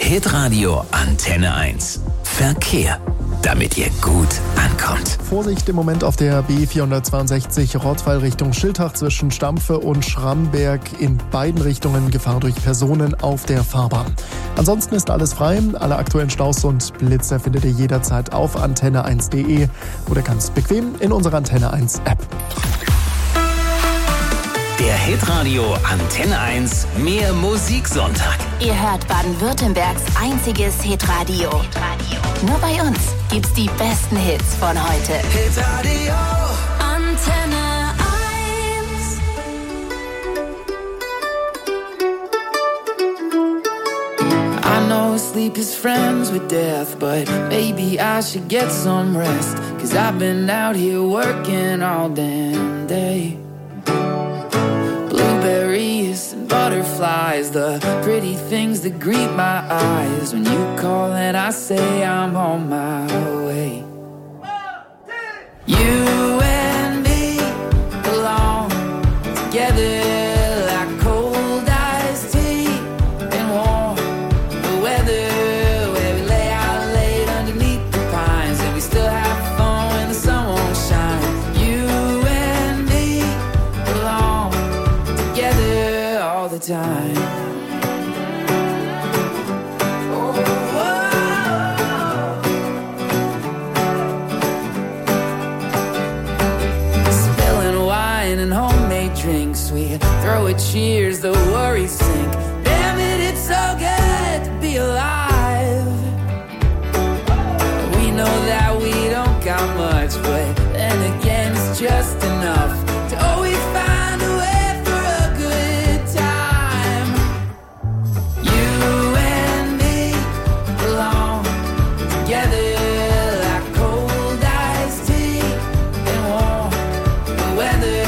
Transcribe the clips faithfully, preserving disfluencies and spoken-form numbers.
Hitradio Antenne eins. Verkehr, damit ihr gut ankommt. Vorsicht im Moment auf der B vierhundertzweiundsechzig Rottweil Richtung Schiltach zwischen Stampfe und Schramberg. In beiden Richtungen Gefahr durch Personen auf der Fahrbahn. Ansonsten ist alles frei. Alle aktuellen Staus und Blitzer findet ihr jederzeit auf antenne eins punkt de oder ganz bequem in unserer Antenne eins App. Der Hitradio Antenne eins Mehr Musiksonntag. Ihr hört Baden-Württembergs einziges Hitradio. Hitradio. Nur bei uns gibt's die besten Hits von heute. Hitradio Antenne eins. I know sleep is friends with death, but maybe I should get some rest. Cause I've been out here working all damn day. Blueberries and butterflies, the pretty things that greet my eyes. When you call and I say I'm on my way. You and me belong together like cold iced tea and warm weather, where we lay out late underneath the pines and we still have fun when the sun won't shine. You and me belong together all the time. Drinks, we throw a cheers, the worries sink. Damn it, it's so good to be alive. We know that we don't got much, but then again it's just enough to always find a way for a good time. You and me belong together like cold iced tea and warm weather.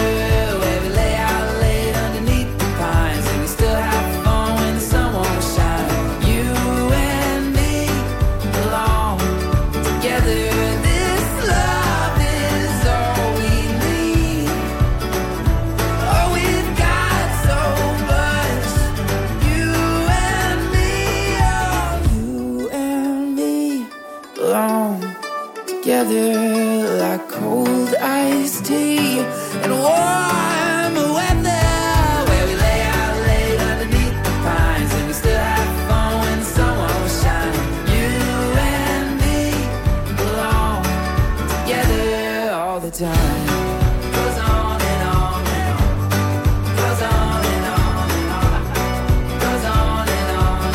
Together like cold iced tea and warm weather, where we lay out late underneath the pines and we still have fun when the sun won't shine. You and me belong together all the time. Goes on and on and on. Goes on and on and on. Goes on and on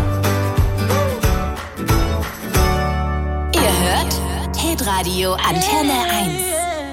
and on. Ihr hört Hitradio Antenne eins.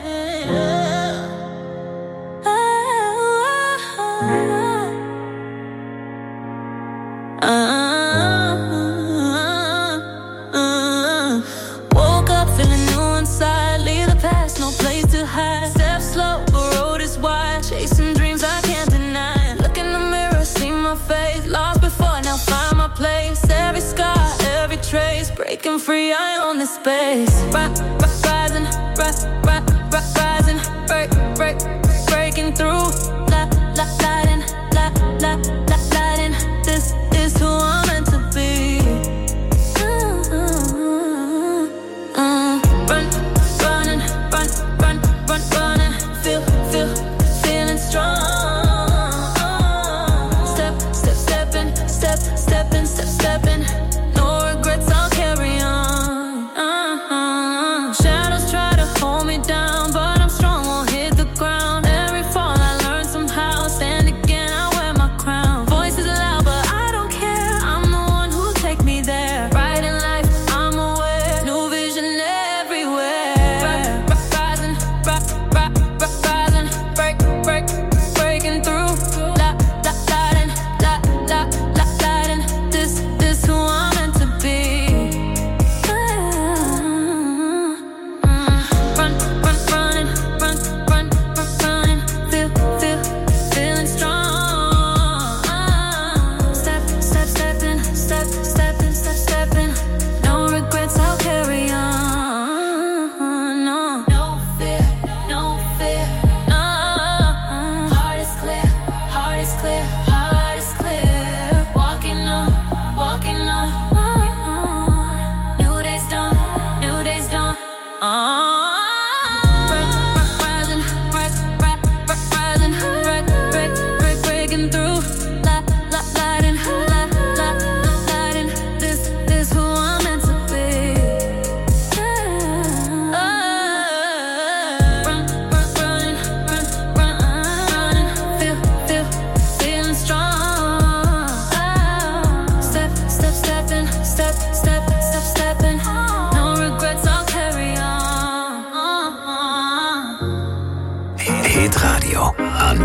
Woke up feeling new inside. Leave the past, no place to hide. Step slow, the road is wide. Chasing dreams I can't deny. Look in the mirror, see my face. Lost before, now find my place. Every scar, every trace. Breaking free, I own this space. Right, rising, rise, rise, rise, rising, break, break, breaking through, la, la, lighting, la, la, la, lighting. This is who I'm meant to be. Uh, uh, uh. Run, running, run, run, run, running. Feel, feel, feeling strong. Step, step, stepping, step, stepping, step, stepping. No regrets, I'll carry on. Uh-huh. Shadows try to hold me down.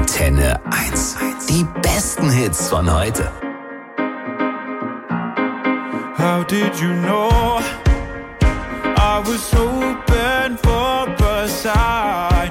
Antenne eins. Die besten Hits von heute. How did you know I was hoping for a sign?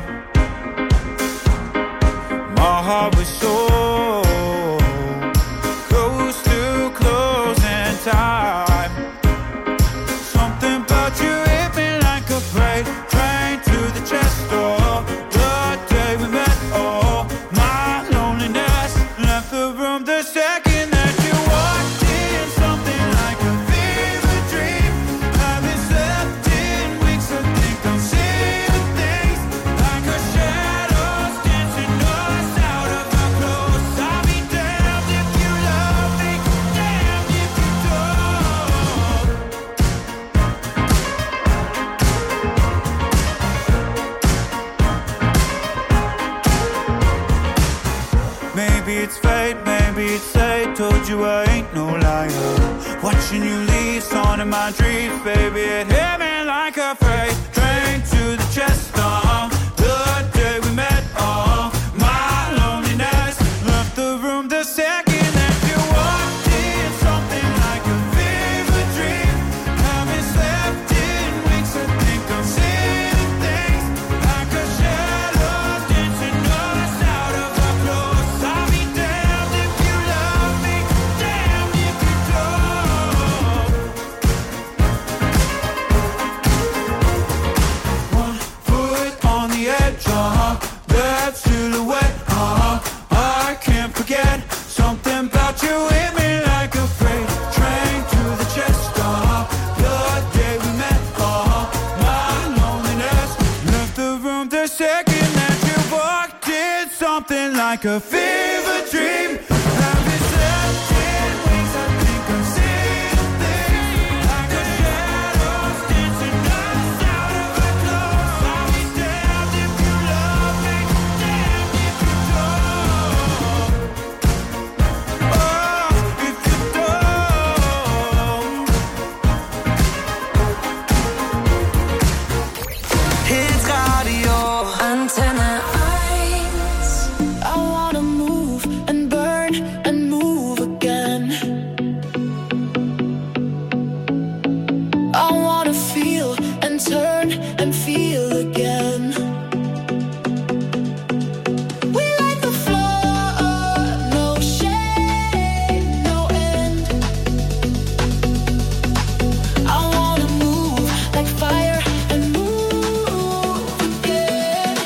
My heart was so close to closing time. Something about you hit me like a freight train to the chest door. The day we met, oh, my loneliness left the room the second that you walked in. Something like a fever dream. Haven't slept in weeks, I think I'm seeing things like a shadows dancing us out of our clothes. I'll be damned if you love me, damned if you don't. Maybe it's fate, maybe it's fate. Told you I ain't no liar. Watching you leave, song in my dreams, baby. It hit me like a freight train to the chest. Uh, the day we met, uh, my loneliness left the room the second that you walked in. Something like a fever dream. Haven't slept in weeks, I think I'm seeing things like a shadow dancing us out of our clothes. I'll be damned if you love me, damned if you don't. One foot on the edge, uh-huh, that silhouette, uh-huh, I can't forget. Something about you hit me like a freight train to the chest, uh-huh, the day we met, uh-huh, my loneliness left the room the second that you walked in. Something like a fever dream. Haven't slept in weeks, I think I'm seeing things like a shadows dancing us out of our clothes. I'll be damned if you love me, damned if you don't. Oh, if you don't. Hit Radio. Antenne eins. I wanna move and burn and move again. I wanna feel and turn and feel again. We like the floor, no shade, no end. I wanna move like fire and move again.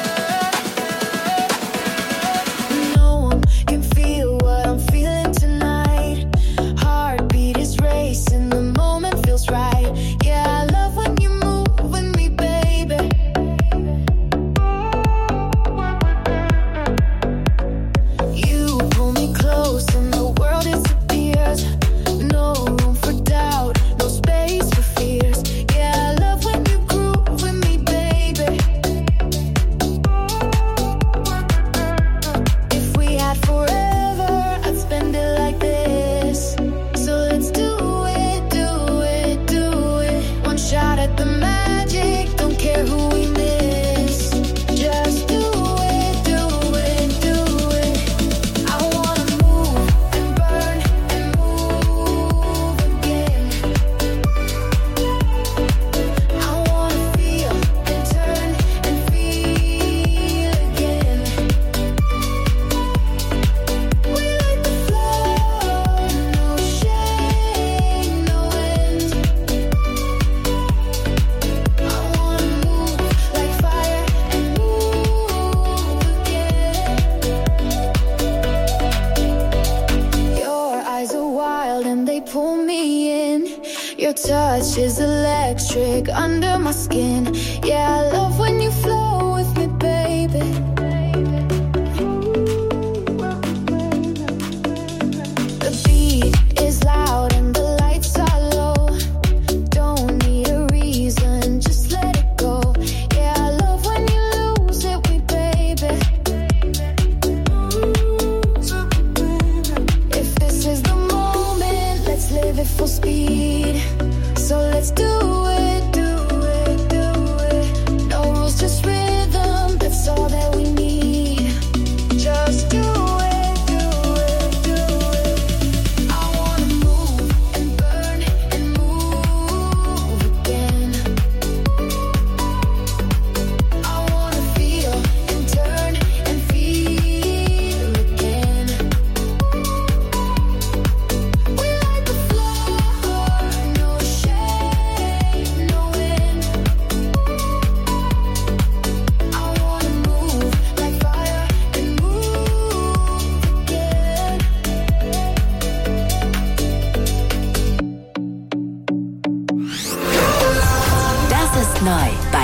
No one can feel what I'm feeling tonight. Heartbeat is racing, the moment feels right. Yeah, I love when you move with me, baby. You pull me close and the world disappears. No room for doubt, no space for fears. Yeah, I love when you groove with me, baby. If we had forever, I'd spend it like this. So let's do it, do it, do it. One shot at the magic, don't care who we miss. Just do it, do it, do it. I wanna move and burn and move again. I wanna feel and turn and feel again. We like the floor, no shade, no end. I wanna move like fire and move again. Your eyes are wild and they pull me in. Your touch is electric under my skin. Yeah, I love when you flow with me, baby. The beat is loud and the lights are low. Don't need a reason, just let it go. Yeah, I love when you lose it with me, baby. If this is the moment, let's live it full speed. So let's do it, do it, do it. No rules, just rhythm, that's all that we need.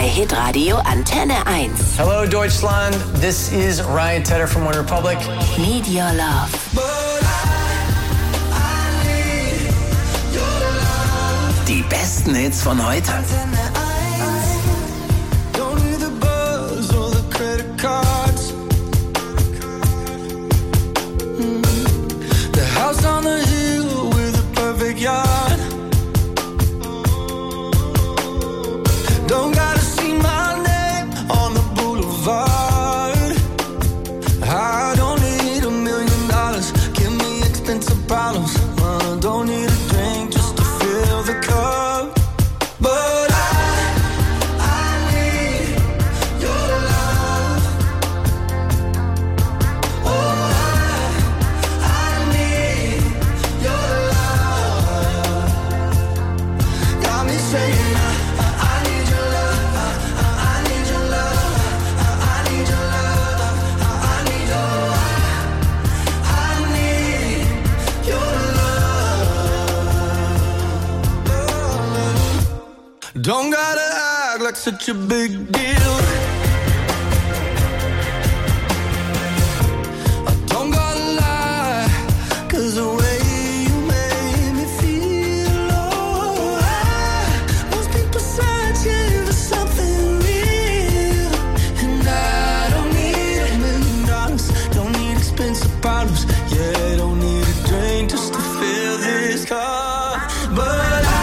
Hitradio Antenne eins. Hello Deutschland, this is Ryan Tedder from One Republic. Need Your Love. Die besten Hits von heute. The house on the hill with a perfect yard. Don't gotta see my name on the boulevard. I don't need a million dollars. Give me expensive problems. I don't need a drink just to fill the cup. But I, I need your love. Oh, I, I need your love. Got me saying I, I need your love. I, I need your love. I, I need your love. I, I need your I need your love. Don't gotta act like such a big deal. I don't gotta lie, 'cause the way you made me feel, oh, I must be beside you for something real. And I don't need a million dollars, don't need expensive bottles, yeah, don't need a drink just to fill this cup. But I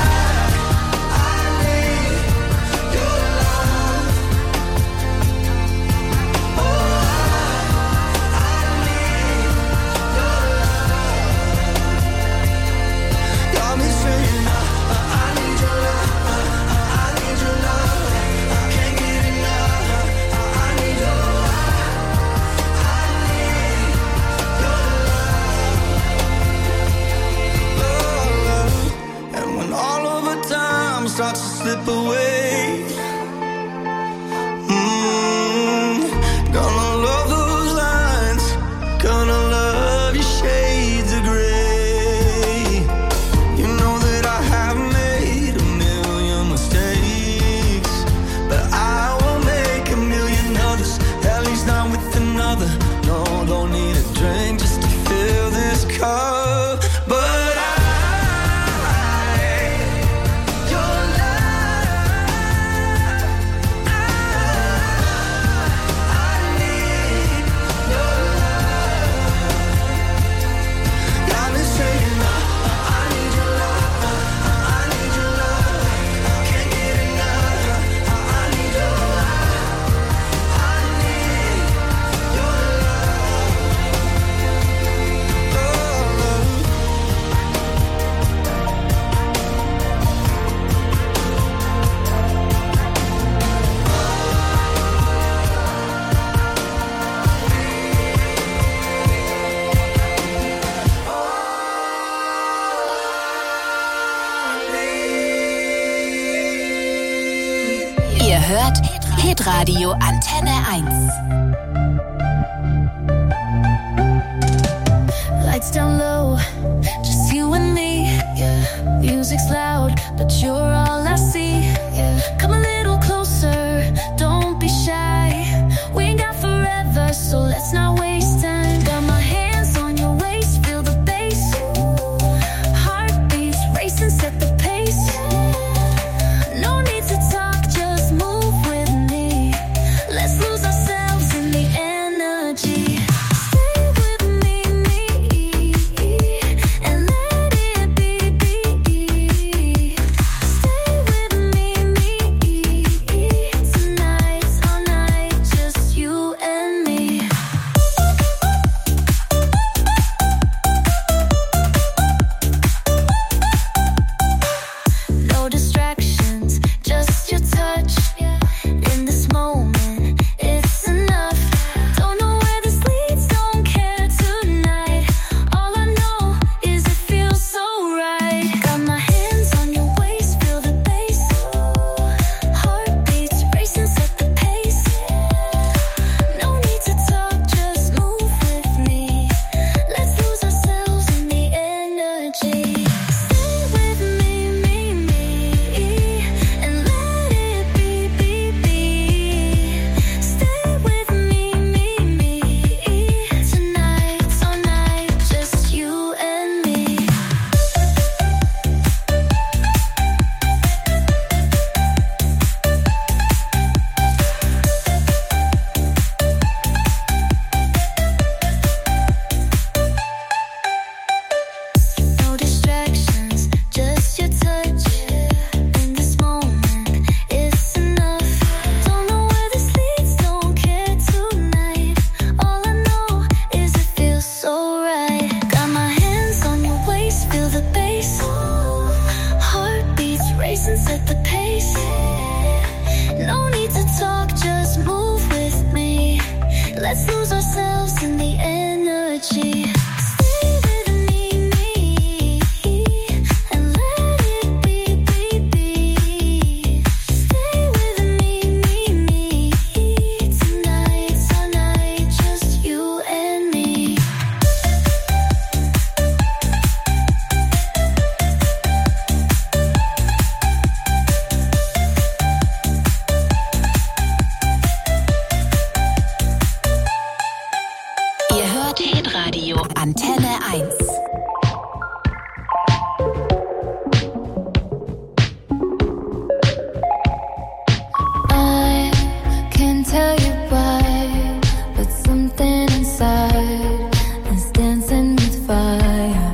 starts to slip away. Mm, gonna love those lines, gonna love your shades of gray. You know that I have made a million mistakes, but I won't make a million others, at least not with another. No, don't need a drink just to fill this cup. But Hört Hitradio Antenne eins. Lights down low, just you and me. Yeah. Music's loud, but you're all I see. Yeah. Come a little closer, don't be shy. We ain't got forever, so let's not waste time. Got my hands on your waist, feel the bass. Heartbeats racing, set the pace. No need to talk, just move with me. Let's lose ourselves in the energy. Stay with me, me, and let it be, be. lose ourselves in the energy. Antenne eins. I can't tell you why, but something inside is dancing with fire.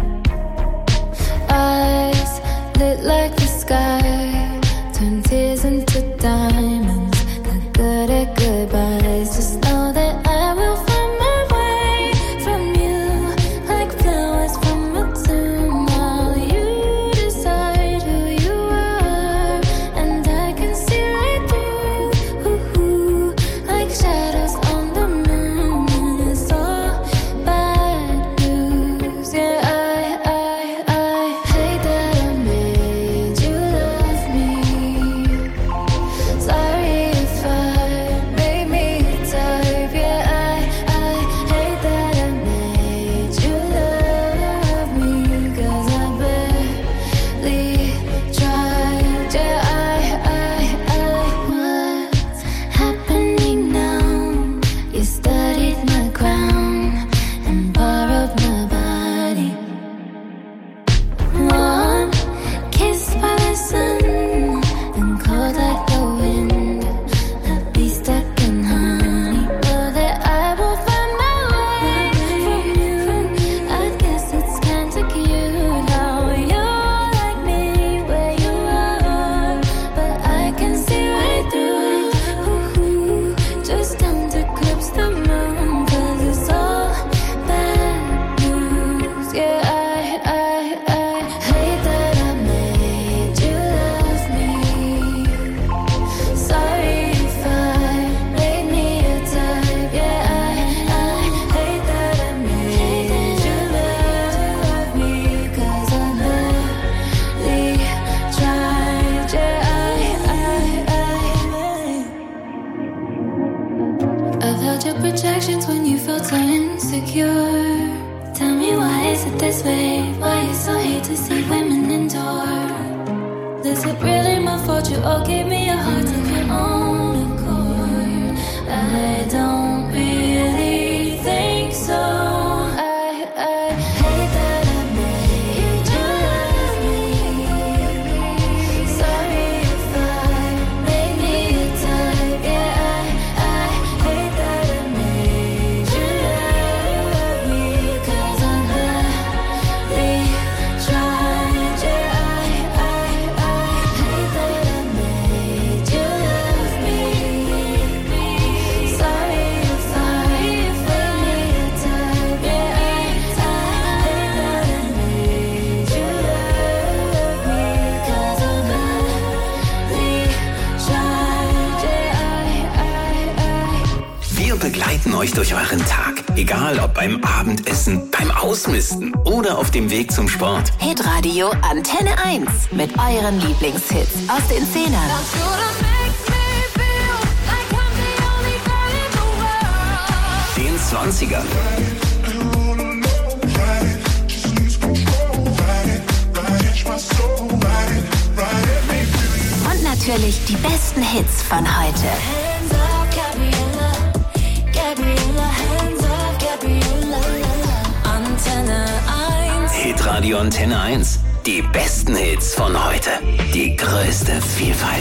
Eyes lit like the sky, turn tears into diamonds. Got good at goodbyes. Just know that I will find my way from you, like flowers from a tomb. While you decide who you are, and I can see right through, ooh, like shadows on the moon. And it's all bad news. Yeah, I, I, I hate that I made you love me. Sorry if I made me a type. Yeah, I, I hate that I made you love me. 'Cause I barely tried. Yeah, I, I, I what's happening now? You studied my crown and borrowed my body. One kiss by the sun and cold like the wind. I'd be stuck in honey. Know that I will find my way from you. I guess it's kinda cute how you're like me where you are, but I can see right through it. Ooh, just don't eclipse the moon, 'cause it's all bad news. Yeah, I, I, I hate that I made you love me. Sorry if I made me a type. Yeah, I, I hate that I made you love me. 'Cause I barely tried. Yeah, I, I, I I've held your projections when you felt so insecure. Tell me, why is it this way? Why you so hate to see women endure? Is it really my fault you all gave me a heart of your own accord? I don't really think so. I, I hate that I made you love me. Sorry if I made me a type. Yeah, I, I hate that I made you love me. 'Cause I barely tried. Yeah, I, I, I hate that I made you love me. Sorry if I made me a type. Yeah, I, I hate that I made you love me. 'Cause I barely tried. Yeah, I, I, I Wir begleiten euch durch euren Tag. Egal ob beim Abendessen, beim Ausmisten oder auf dem Weg zum Sport. Hitradio Antenne eins mit euren Lieblingshits aus den Zehnern. Den zwanzigern. Und natürlich die besten Hits von heute. Hands up, Gabriella, Gabriella, hands up, Gabriella. Antenne eins. Hitradio Antenne eins. Die besten Hits von heute. Die größte Vielfalt.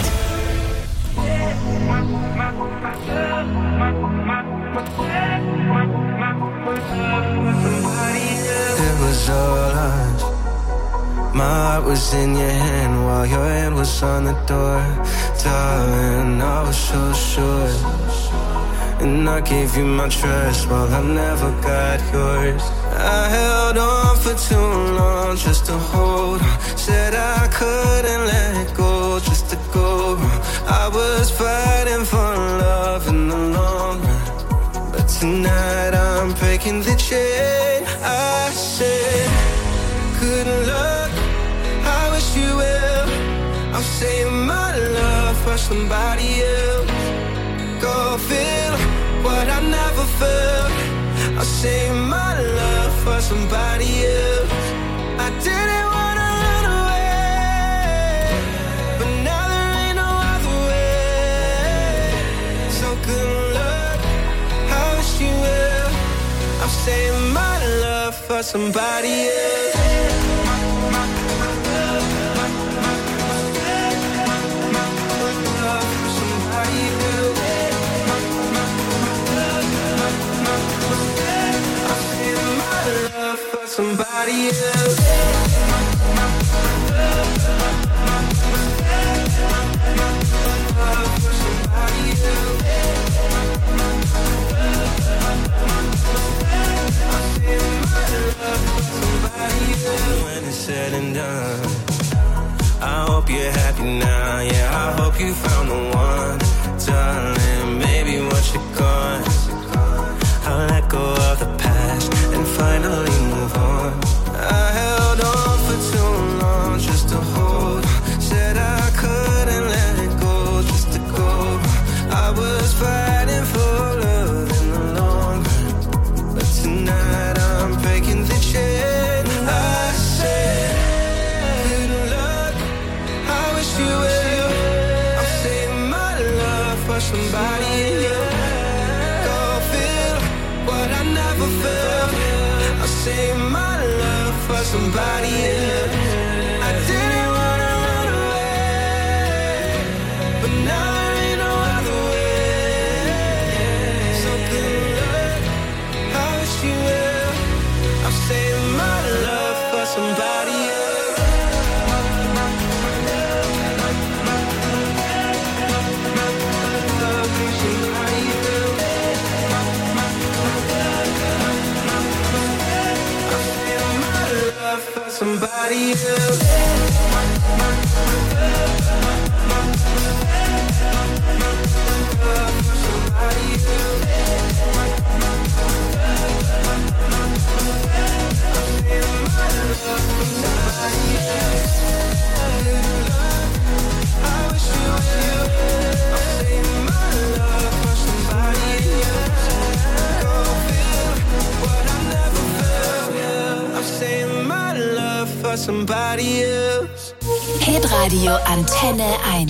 It was all us. My heart was in your hand while your hand was on the door. Darling, I was so sure. And I gave you my trust while I never got yours. I held on for too long just to hold on. Said I couldn't let go just to go wrong. I was fighting for love in the long run. But tonight I'm breaking the chain. I said, good luck, I wish you well. I'll save my love for somebody else. Go feel what I never felt. I'll save my love for somebody else. I didn't wanna run away, but now there ain't no other way. So good luck, I wish you well. I'll save my love for somebody else. Somebody else. When it's said and done, I hope you're happy now. Yeah, I hope you found the one, darling. Maybe once you're gone, I'll let go of the past and finally move on. I held on for too long just to hold. Said I couldn't let it go just to go. I was fighting for love in the long run, but tonight I'm breaking the chain. I said, good luck, I wish you well. I'll save my love for somebody else. Go feel what I never felt. I'll save my love for somebody else. I didn't wanna run away, but now there ain't no other way. So good luck, I wish you well. I'll save my love for somebody else. For somebody else. Somebody else. Hitradio Antenne eins.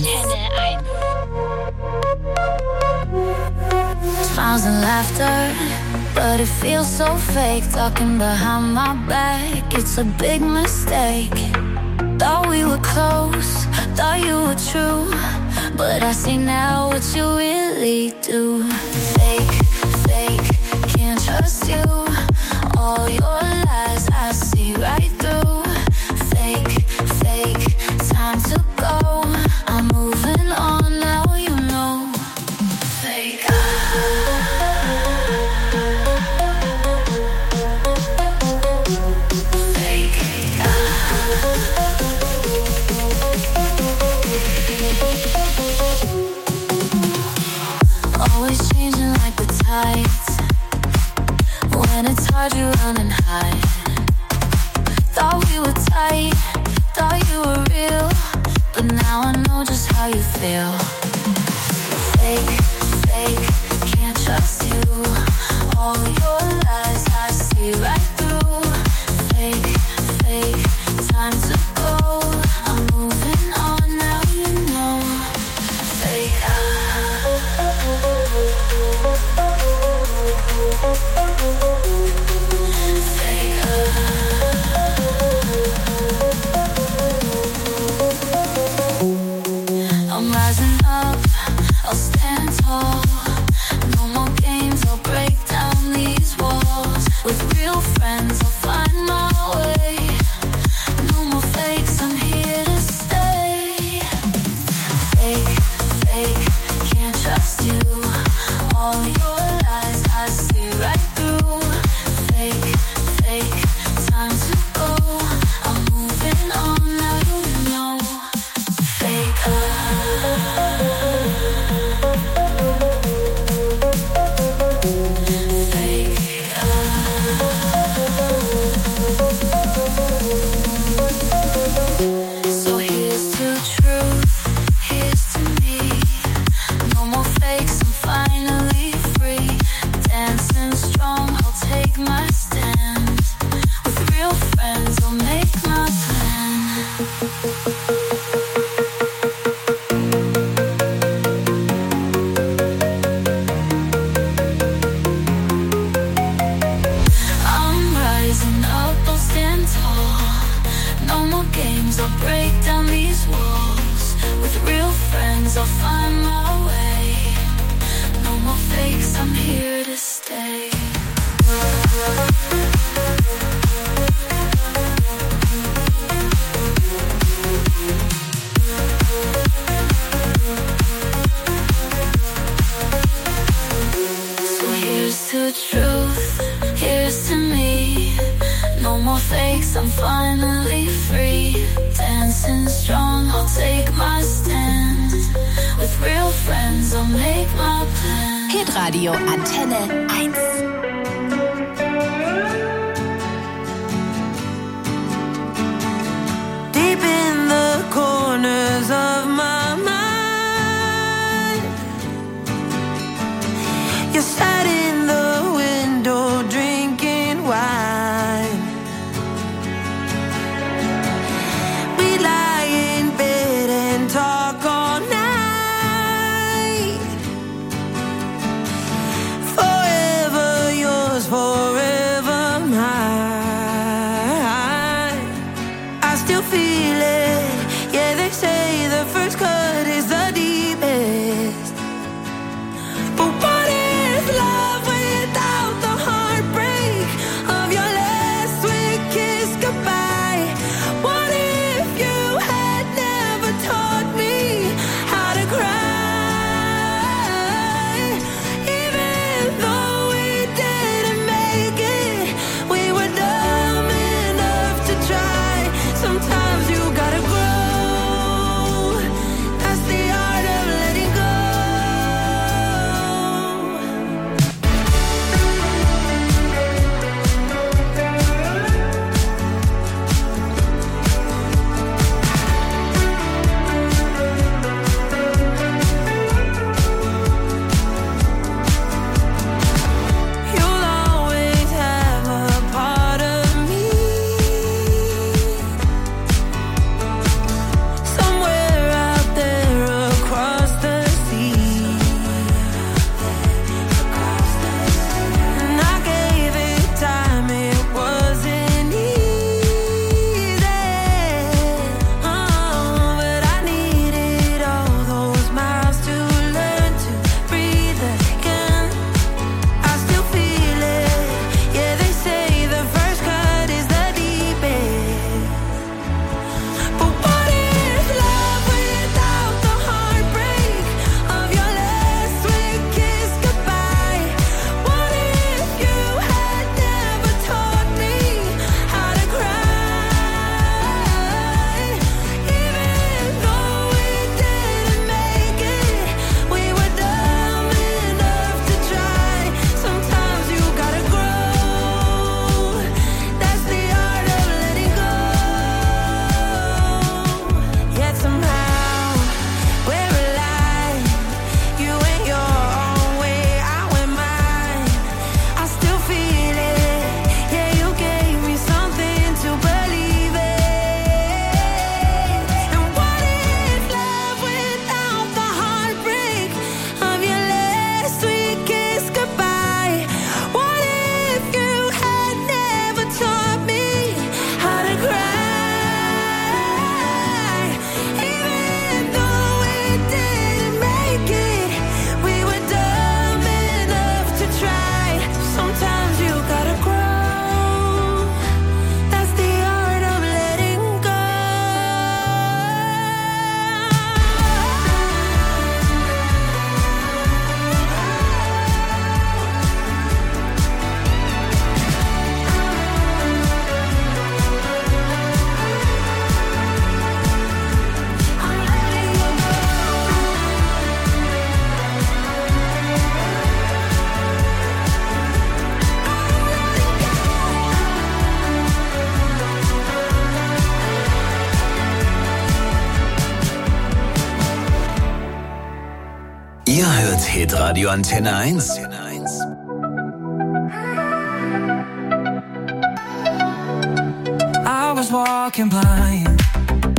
Smiles and laughter, but it feels so fake. Talking behind my back, it's a big mistake. Thought we were close, thought you were true, but I see now what you really do. Fake, fake, can't trust you. All your lies I see right through. Fake, fake, time to go. I'm moving on now, you know. Fake. Fake. Always changing like the tides. When it's hard, you run and hide. Thought we were tight, thought you were real, but now I know just how you feel. Fake, fake, can't trust you. All your lies I see right through. Fake, fake, time to go. I'm moving on now, you know. Fake. I'm rising up, I'll stand tall. No more games, I'll break down these walls. With real friends, I'll find my way. No more fake. Hitradio Antenne eins. Deep in the corners of my mind, you sat in the window drinking wine. We lie in bed and talk all night. Forever yours, forever mine. I still feel it. Yeah, they say the first cut is the deepest. But what is love without the heartbreak of your last sweet kiss goodbye? What if you had never taught me how to cry? Even though we didn't make it, we were dumb enough to try. Sometimes you gotta grow. That's the art of letting go. You'll always have a part of me somewhere out there across the sea. And I gave it time, it wasn't easy. Oh, but I needed all those miles to learn to breathe again. I still feel it. Yeah, they say the first cut is the deepest. But what is love without the heartbreak of your last sweet kiss goodbye? What if you had never taught me how to cry? Even though we didn't make it, we were dumb enough to try. Sometimes you gotta grow. That's the art of letting go. Yet somehow we're alive. You went your own way, I went mine. I still feel it. Yeah, you gave me something to believe in. And what is love without the heartbreak of your last sweet kiss goodbye? What if you had never taught me how to cry? Even though we didn't make it, we were dumb enough to try. Sometimes you gotta grow. That's the art of letting go. Ihr hört Hitradio Antenne eins. I was walking blind,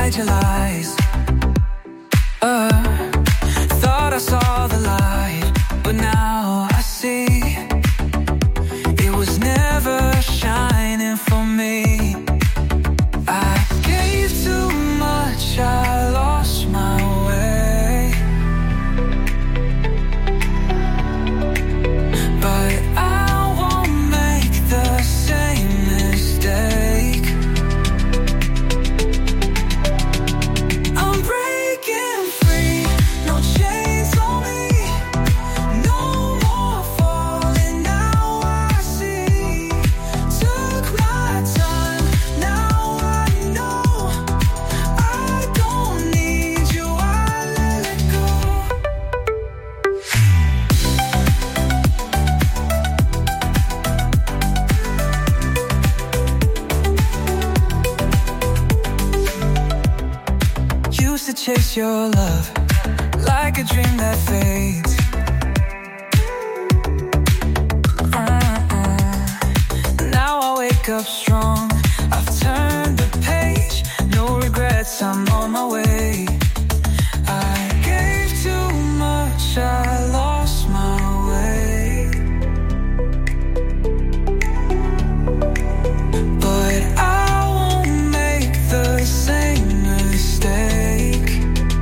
hide your lies. uh, Thought I saw the light, but now I see it was never shining for me. I gave too much, I lost my way, but I won't make the same mistake. I'm breaking free, no chains on me, no more falling, now I see. Took my time, now I know I don't need you, I let it go. Used to chase your love like a dream that fades. Uh-uh. Now I wake up strong, I've turned the page, no regrets, I'm on my way. I gave too much, I lost my way, but I won't make the same mistake.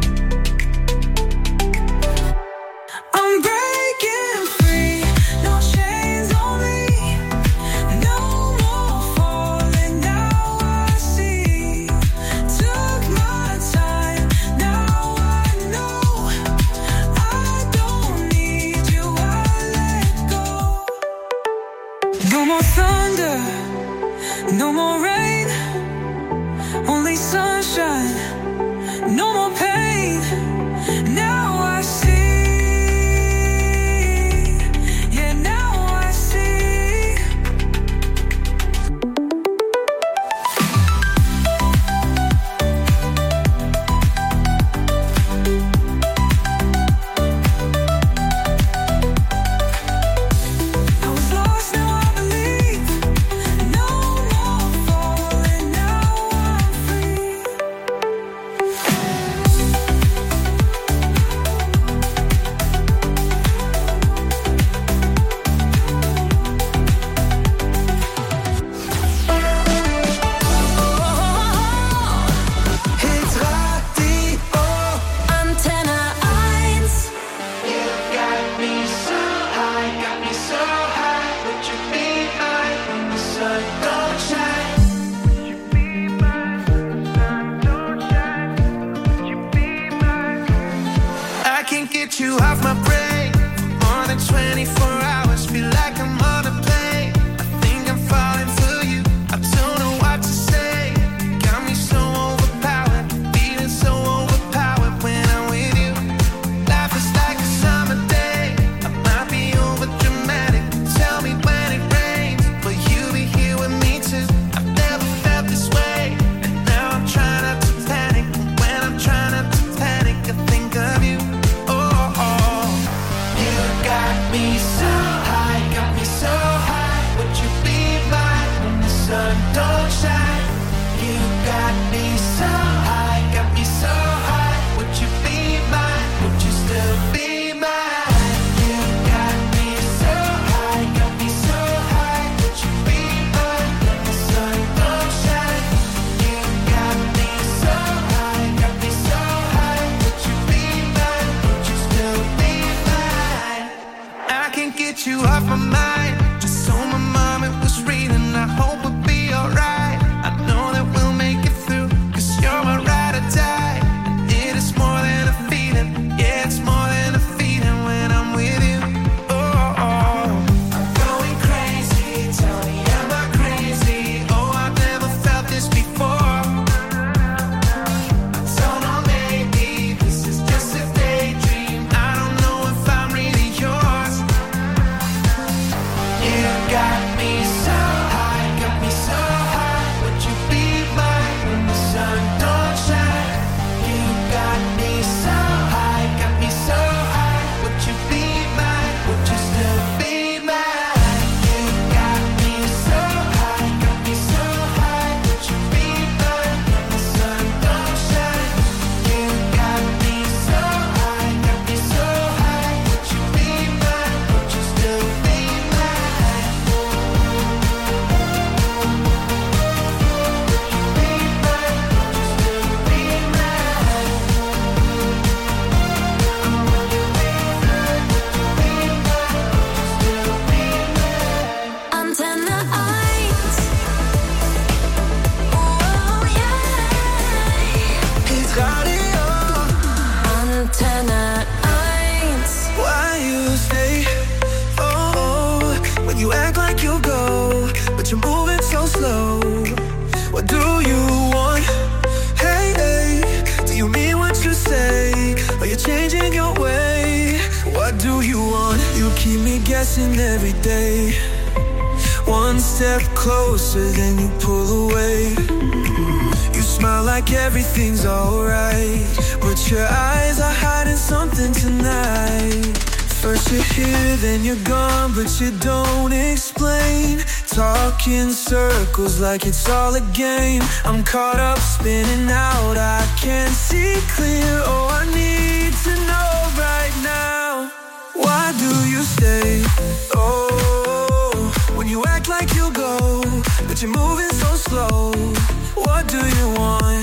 I'm breaking free, no chains on me, no more falling, now I see. Took my time, now I know I don't need you, I let go. No more thunder, no more rain, only sunshine, no more pain. Now I see, yeah, now I see. I was lost, now I believe. No more falling, now I'm free. Hit Radio Antenne eins. You got me so high, got me so high. Would you be mine when the sun don't shine? Would you be mine when the sun don't shine? Would you be mine? I can't get you off my brain for more than twenty-four hours. Feel like I'm on a plane. I think I'm falling for you. I don't know what to say. Got me so overpowered, feeling so overpowered when I'm with you. Life is like a summer day. I might be over dramatic. Tell me when it rains, will you be here with me too? I've never felt this way, and now I'm trying not to panic. When I'm trying not to panic, I think of you. Oh, oh. You got me so high, got me so high. Would you be mine when the sun don't shine? You got me so high, got me so high. Would you be mine? Would you still be mine? You got me so high, got me so high. Would you be mine when the sun don't shine? You got me so high, got me so high. Would you be mine? Would you still be mine? I can't get you off my mind. Just told my mom it was raining. I hope it'll be alright. keep me guessing every day. One step closer, then you pull away. You smile like everything's alright, but your eyes are hiding something tonight. First you're here, then you're gone, but you don't explain. Talk in circles like it's all a game. I'm caught up spinning out, I can't see clear. Oh, I need to know right now. Why do you stay? Oh, when you act like you'll go, but you're moving so slow. What do you want?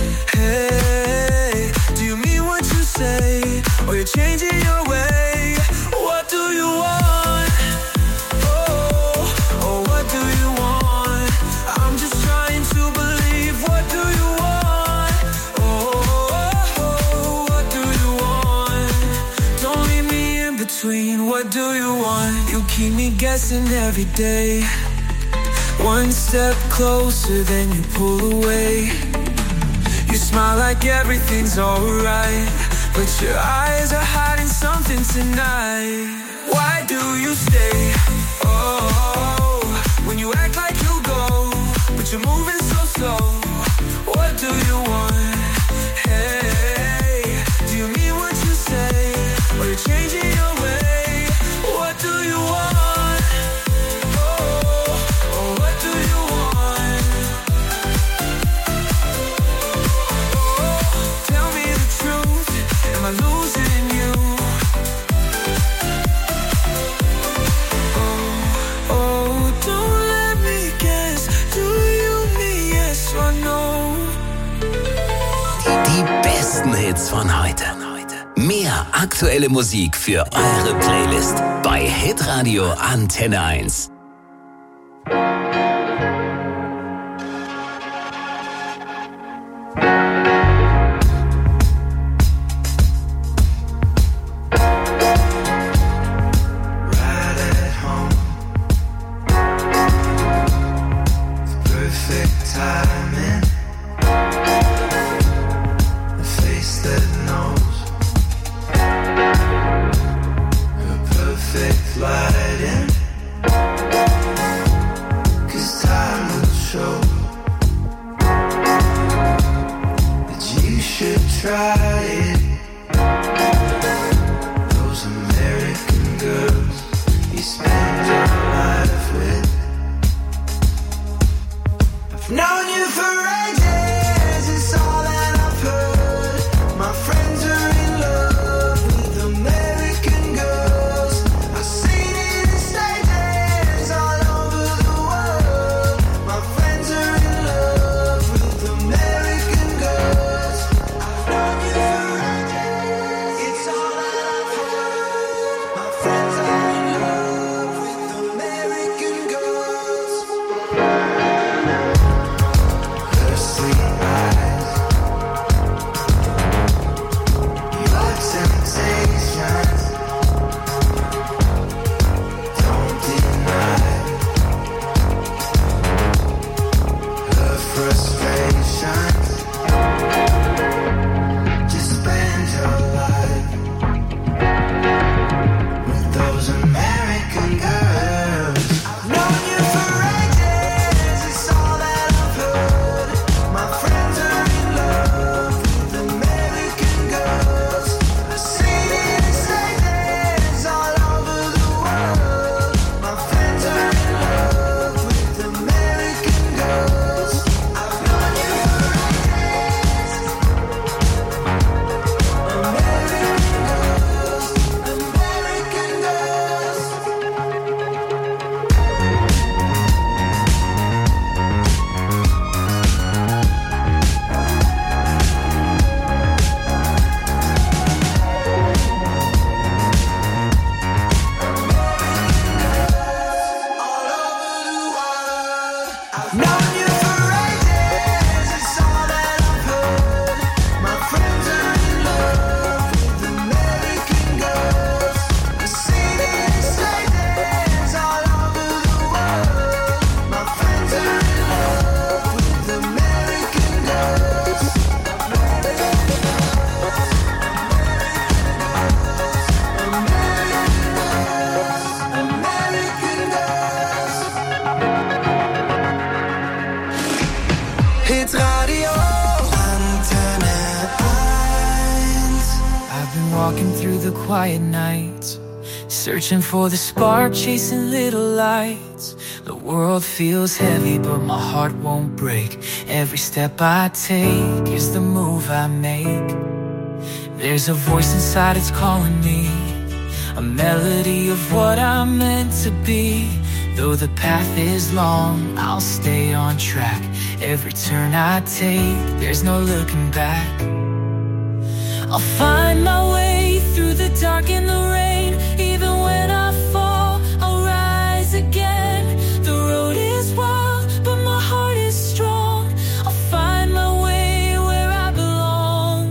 Hey, do you mean what you say? Or you're changing your way? What do you want? Oh, oh, what do you want? I'm just trying to believe. What do you want? Oh, oh, oh, what do you want? Don't leave me in between. What do you want? You keep me guessing every day. One step closer, then you pull away. You smile like everything's alright, but your eyes are hiding something tonight. Why do you stay? Oh, when you act like you'll go, but you're moving so slow. What do you want? Hey, do you mean what you say? Or you're changing your way? What do you want? Hits von heute. Mehr aktuelle Musik für eure Playlist bei Hitradio Antenne eins. Hitradio Antenne eins. I've been walking through the quiet nights, searching for the spark, chasing little lights. The world feels heavy, but my heart won't break. Every step I take is the move I make. There's a voice inside, it's calling me, a melody of what I'm meant to be. Though the path is long, I'll stay on track. Every turn I take, there's no looking back. I'll find my way through the dark and the rain. Even when I fall, I'll rise again. The road is wild, but my heart is strong. I'll find my way where I belong.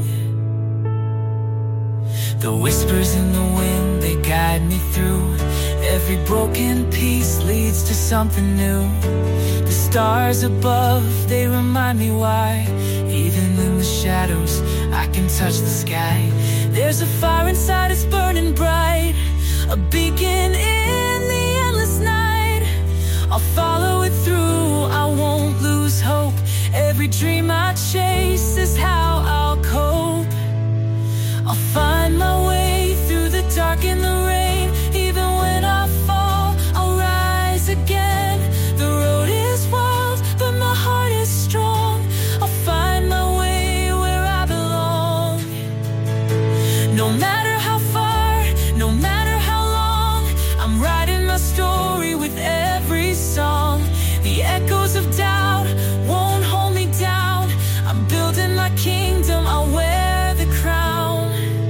The whispers in the wind, they guide me through. Every broken piece leads to something new. The stars above, they remind me why. Even in the shadows, I can touch the sky. There's a fire inside, it's burning bright, a beacon in the endless night. I'll follow it through, I won't lose hope. Every dream I chase is how I'll cope. I'll find my way through the dark and the rain. Even when I fall, I'll rise again. The road is wild, but my heart is strong. I'll find my way where I belong. No matter how far, no matter how long, I'm writing my story with every song. The echoes of doubt won't hold me down. I'm building my kingdom, I'll wear the crown.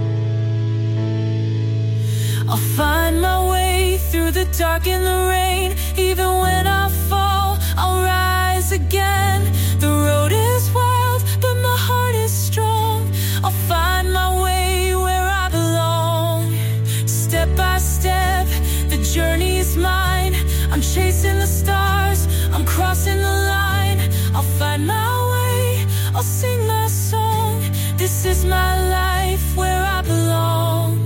I'll find my way through the dark and the rain. Even when I fall, I'll rise again. The road is wild, but my heart is strong. I'll find my way where I belong. Step by step, the journey is mine. I'm chasing the stars, I'm crossing the line. I'll find my way, I'll sing my song. This is my life where I belong.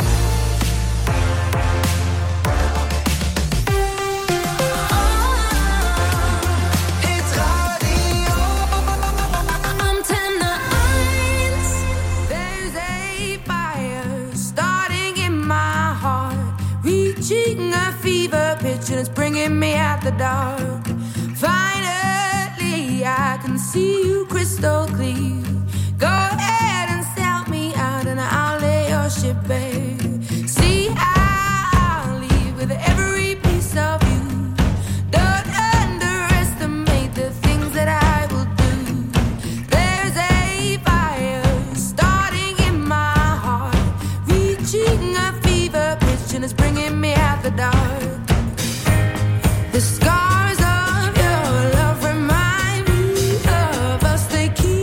Reaching a fever pitch and it's bringing me out the dark. Finally, I can see you crystal clear. Go ahead and sell me out and I'll lay your ship bare. See, I'll leave with every piece of you. Don't underestimate the things that I will do. There's a fire starting in my heart, reaching a fever pitch and it's bringing me out the dark. The scars of your love remind me of us. They keep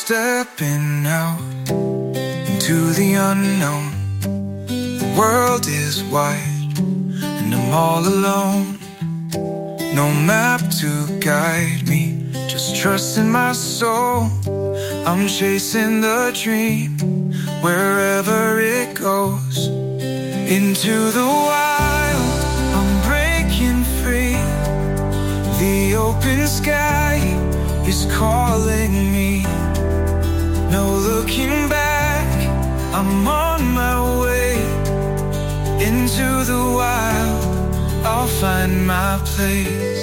stepping out into the unknown. The world is wide and I'm all alone. No map to guide me, just trusting my soul. I'm chasing the dream wherever it goes. Into the wild, I'm breaking free. The open sky is calling me. No looking back, I'm on my way. Into the wild, I'll find my place.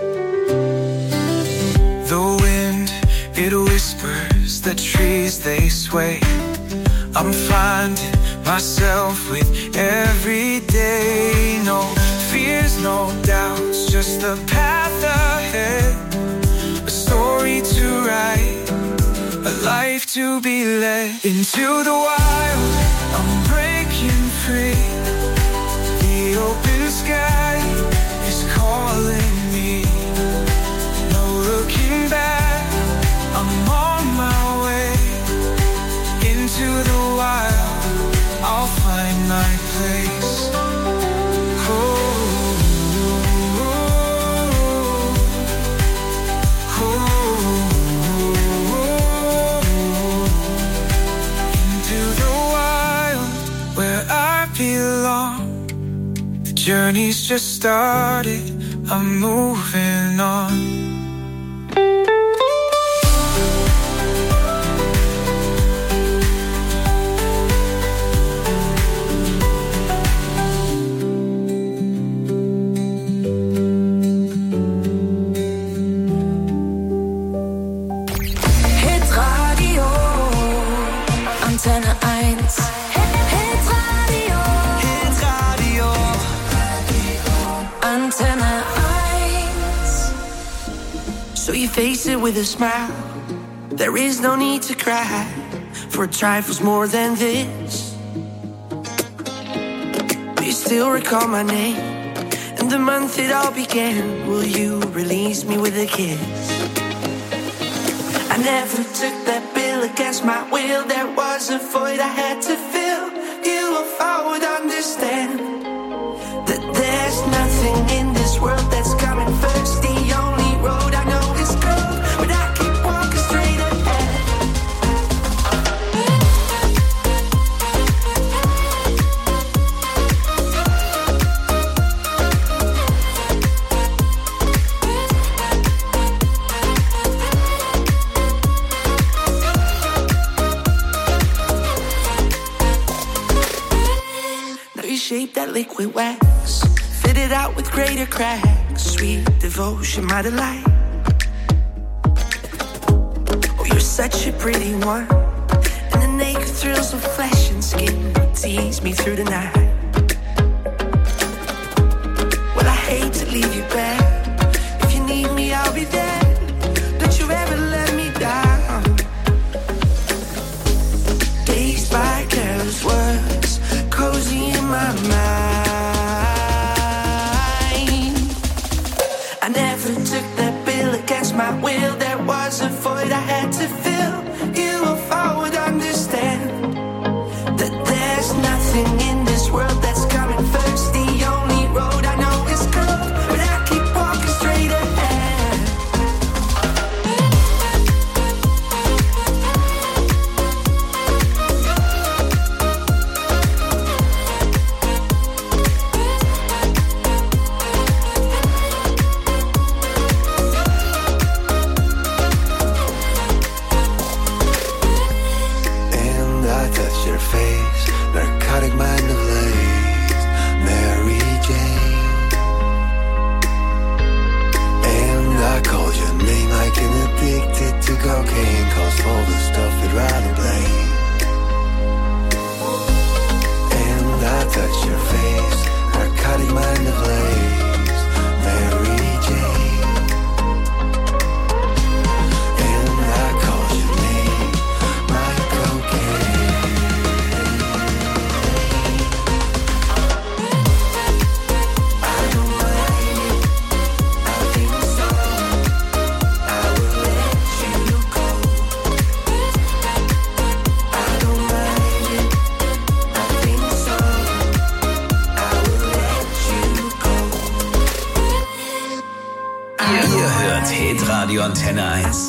The wind, it whispers, the trees they sway. I'm finding myself with every day. No fears, no doubts, just the path ahead. A story to write, a life to be led. Into the wild, I'm breaking free. The open sky is calling me. No looking back, I'm on my way. Into the wild, I'll find my place. Oh, oh, oh, oh. Into the wild, where I belong. The journey's just started, I'm moving on. Antenne eins. Hitradio. Hitradio. Antenne eins. So you face it with a smile. There is no need to cry, for trifles more than this. Do you still recall my name and the month it all began? Will you release me with a kiss? I never took that bill against my will. There was a void I had to fill. You, if I would understand that there's nothing in this world that's coming first. The only road I know is gold, but I keep walking straight ahead. Shape that liquid wax, fit it out with greater cracks. Sweet devotion, my delight. Oh, you're such a pretty one, and the naked thrills of flesh and skin tease me through the night. Well, I hate to leave you back. If you need me, I'll be there. Don't you ever let me down. Dazed by careless words, cozy in my mind. I never took that bill against my will. There was a void I had to fill. You, if I would understand that there's nothing in this world mit Hitradio Antenne eins.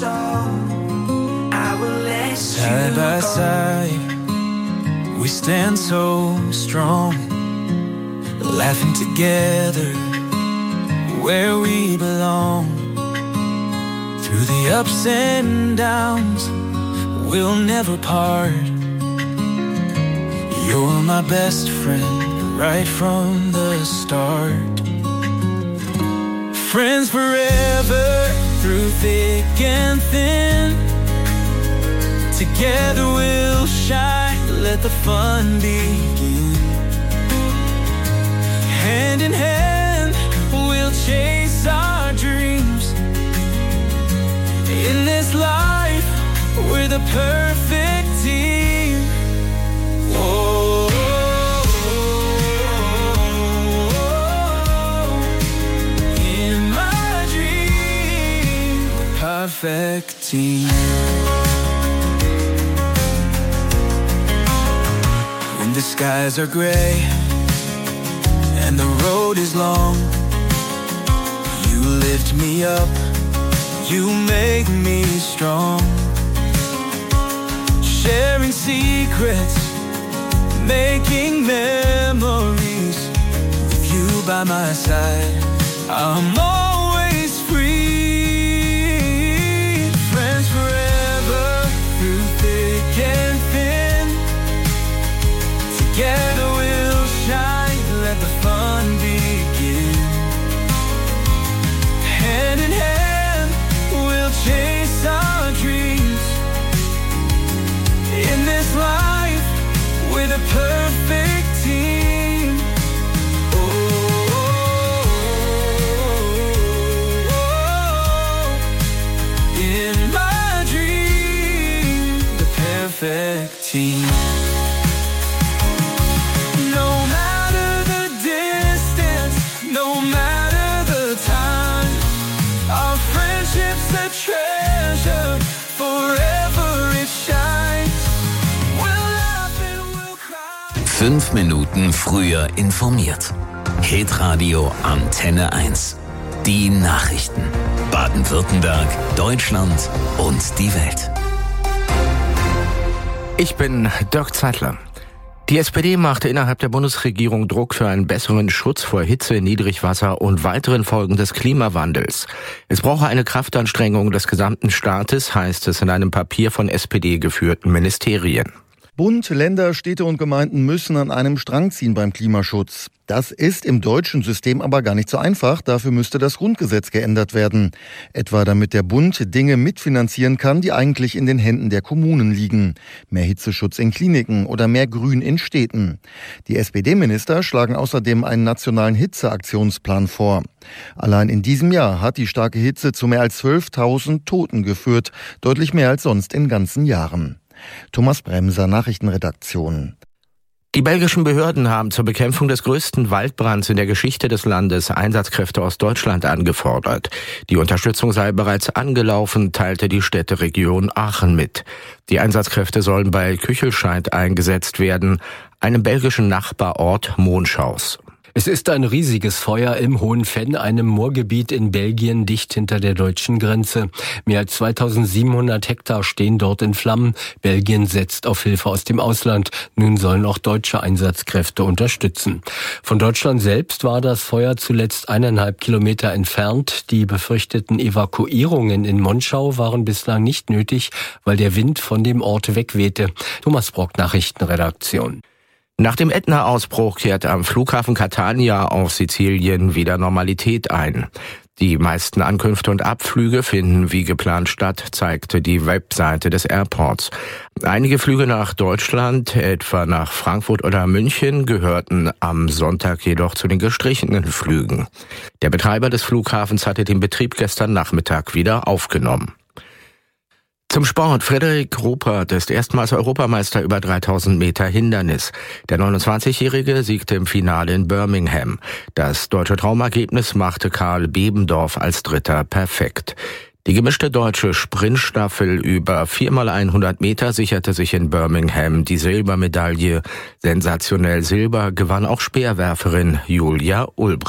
Side by side, we stand so strong, laughing together where we belong. Through the ups and downs, we'll never part. You're my best friend right from the start. Friends forever through thick and thin. Together we'll shine, let the fun begin. Hand in hand, we'll chase our dreams. In this life, we're the perfect team. Oh, in my dream, the perfect team. When the skies are gray and the road is long, you lift me up, you make me strong. Sharing secrets, making memories. With you by my side, I'm always free. Friends forever through thick and thin. Together we'll shine, let the fun begin. Hand in hand, we'll chase our dreams. In this life, we're the perfect team. Oh, oh, oh, oh. In my dream, the perfect team. No matter the distance, no matter the time, our friendship's a treasure, forever it shines. We'll laugh and we'll cry. Fünf Minuten früher informiert. Hitradio Antenne eins. Die Nachrichten. Baden-Württemberg, Deutschland und die Welt. Ich bin Dirk Zeitler. Die S P D machte innerhalb der Bundesregierung Druck für einen besseren Schutz vor Hitze, Niedrigwasser und weiteren Folgen des Klimawandels. Es brauche eine Kraftanstrengung des gesamten Staates, heißt es in einem Papier von S P D-geführten Ministerien. Bund, Länder, Städte und Gemeinden müssen an einem Strang ziehen beim Klimaschutz. Das ist im deutschen System aber gar nicht so einfach. Dafür müsste das Grundgesetz geändert werden. Etwa damit der Bund Dinge mitfinanzieren kann, die eigentlich in den Händen der Kommunen liegen. Mehr Hitzeschutz in Kliniken oder mehr Grün in Städten. Die S P D-Minister schlagen außerdem einen nationalen Hitzeaktionsplan vor. Allein in diesem Jahr hat die starke Hitze zu mehr als zwölftausend Toten geführt. Deutlich mehr als sonst in ganzen Jahren. Thomas Bremser, Nachrichtenredaktion. Die belgischen Behörden haben zur Bekämpfung des größten Waldbrands in der Geschichte des Landes Einsatzkräfte aus Deutschland angefordert. Die Unterstützung sei bereits angelaufen, teilte die Städteregion Aachen mit. Die Einsatzkräfte sollen bei Küchelscheid eingesetzt werden, einem belgischen Nachbarort Monschaus. Es ist ein riesiges Feuer im Hohen Venn, einem Moorgebiet in Belgien, dicht hinter der deutschen Grenze. Mehr als zweitausendsiebenhundert Hektar stehen dort in Flammen. Belgien setzt auf Hilfe aus dem Ausland. Nun sollen auch deutsche Einsatzkräfte unterstützen. Von Deutschland selbst war das Feuer zuletzt eineinhalb Kilometer entfernt. Die befürchteten Evakuierungen in Monschau waren bislang nicht nötig, weil der Wind von dem Ort wegwehte. Thomas Brock, Nachrichtenredaktion. Nach dem Ätna-Ausbruch kehrt am Flughafen Catania auf Sizilien wieder Normalität ein. Die meisten Ankünfte und Abflüge finden wie geplant statt, zeigte die Webseite des Airports. Einige Flüge nach Deutschland, etwa nach Frankfurt oder München, gehörten am Sonntag jedoch zu den gestrichenen Flügen. Der Betreiber des Flughafens hatte den Betrieb gestern Nachmittag wieder aufgenommen. Zum Sport. Frederik Ruppert ist erstmals Europameister über dreitausend Meter Hindernis. Der neunundzwanzigjährige siegte im Finale in Birmingham. Das deutsche Traumergebnis machte Karl Bebendorf als Dritter perfekt. Die gemischte deutsche Sprintstaffel über vier mal hundert Meter sicherte sich in Birmingham die Silbermedaille. Sensationell Silber gewann auch Speerwerferin Julia Ulbricht.